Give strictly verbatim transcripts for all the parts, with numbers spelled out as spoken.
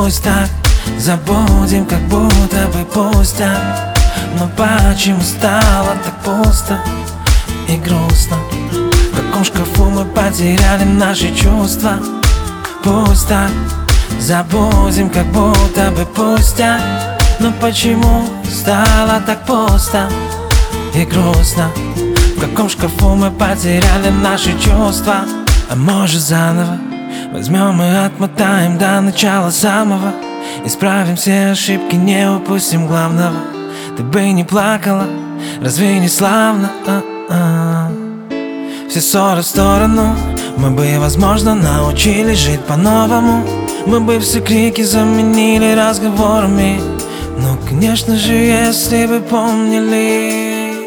Пусть так, забудем, как будто бы пустя. Но почему стало так пусто и грустно? В каком шкафу мы потеряли наши чувства? Пусть так, забудем, как будто бы пустя. Но почему стало так пусто и грустно? В каком шкафу мы потеряли наши чувства? А может заново возьмем и отмотаем до начала самого. Исправим все ошибки, не упустим главного. Ты бы не плакала, разве не славно? А-а. Все ссоры в сторону, мы бы, возможно, научились жить по-новому. Мы бы все крики заменили разговорами. Ну, конечно же, если бы помнили.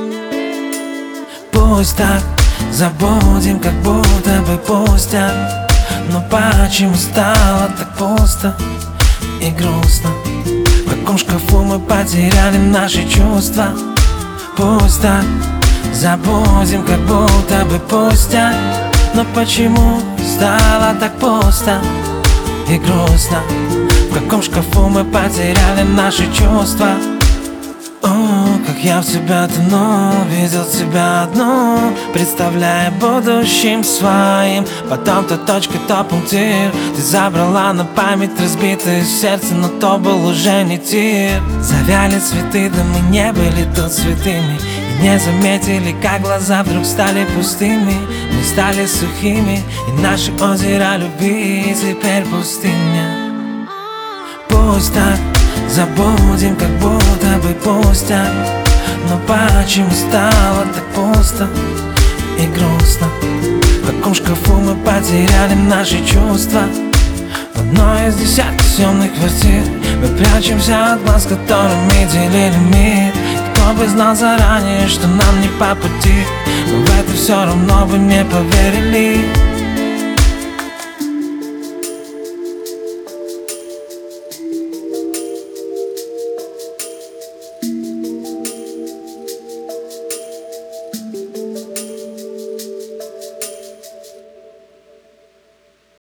Пусть так, забудем, как будто бы пустя. Но почему стало так пусто и грустно? В каком шкафу мы потеряли наши чувства? Пусть так, забудем, как будто бы пустя. Но почему стало так пусто и грустно? В каком шкафу мы потеряли наши чувства? О, как я в тебя тону, видел тебя одну, представляя будущим своим. Потом то точка, то пунктир. Ты забрала на память разбитое сердце, но то был уже не тир. Завяли цветы, да мы не были тут святыми, и не заметили, как глаза вдруг стали пустыми. Мы стали сухими, и наши озера любви теперь пустыня. Пусть так, забудем, как будто бы пустя. Но почему стало так пусто и грустно? В каком шкафу мы потеряли наши чувства? В одной из десятков съемных квартир мы прячемся от глаз, которыми делили мир. Кто бы знал заранее, что нам не по пути, мы в это все равно бы не поверили.